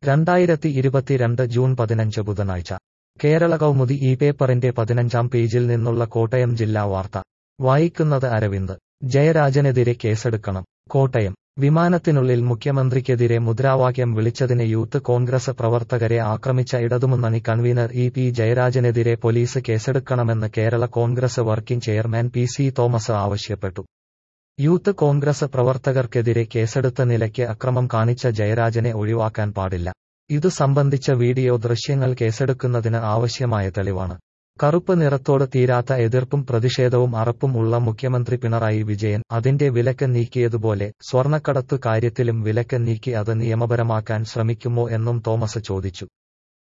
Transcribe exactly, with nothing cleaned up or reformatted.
രണ്ടായിരത്തി ഇരുപത്തിരണ്ട് ജൂൺ പതിനഞ്ച് ബുധനാഴ്ച കേരള കൗമുദി ഈ പേപ്പറിന്റെ പതിനഞ്ചാം പേജിൽ നിന്നുള്ള കോട്ടയം ജില്ലാ വാർത്ത വായിക്കുന്നത് അരവിന്ദ്. ജയരാജനെതിരെ കേസെടുക്കണം. കോട്ടയം. വിമാനത്തിനുള്ളിൽ മുഖ്യമന്ത്രിക്കെതിരെ മുദ്രാവാക്യം വിളിച്ചതിന് യൂത്ത് കോൺഗ്രസ് പ്രവർത്തകരെ ആക്രമിച്ച ഇടതുമുന്നണി കൺവീനർ ഇ പി ജയരാജനെതിരെ പോലീസ് കേസെടുക്കണമെന്ന് Kerala Congress working chairman P C Thomas ആവശ്യപ്പെട്ടു. യൂത്ത് കോൺഗ്രസ് പ്രവർത്തകർക്കെതിരെ കേസെടുത്ത നിലയ്ക്ക് അക്രമം കാണിച്ച ജയരാജനെ ഒഴിവാക്കാൻ പാടില്ല. ഇതു സംബന്ധിച്ച വീഡിയോ ദൃശ്യങ്ങൾ കേസെടുക്കുന്നതിന് ആവശ്യമായ തെളിവാണ്. കറുപ്പ് നിറത്തോട് തീരാത്ത എതിർപ്പും പ്രതിഷേധവും അറപ്പും ഉള്ള മുഖ്യമന്ത്രി പിണറായി വിജയൻ അതിന്റെ വിലക്ക് നീക്കിയതുപോലെ സ്വർണ്ണക്കടത്തു കാര്യത്തിലും വിലക്ക് നീക്കി അത് നിയമപരമാക്കാൻ ശ്രമിക്കുമോ എന്നും തോമസ് ചോദിച്ചു.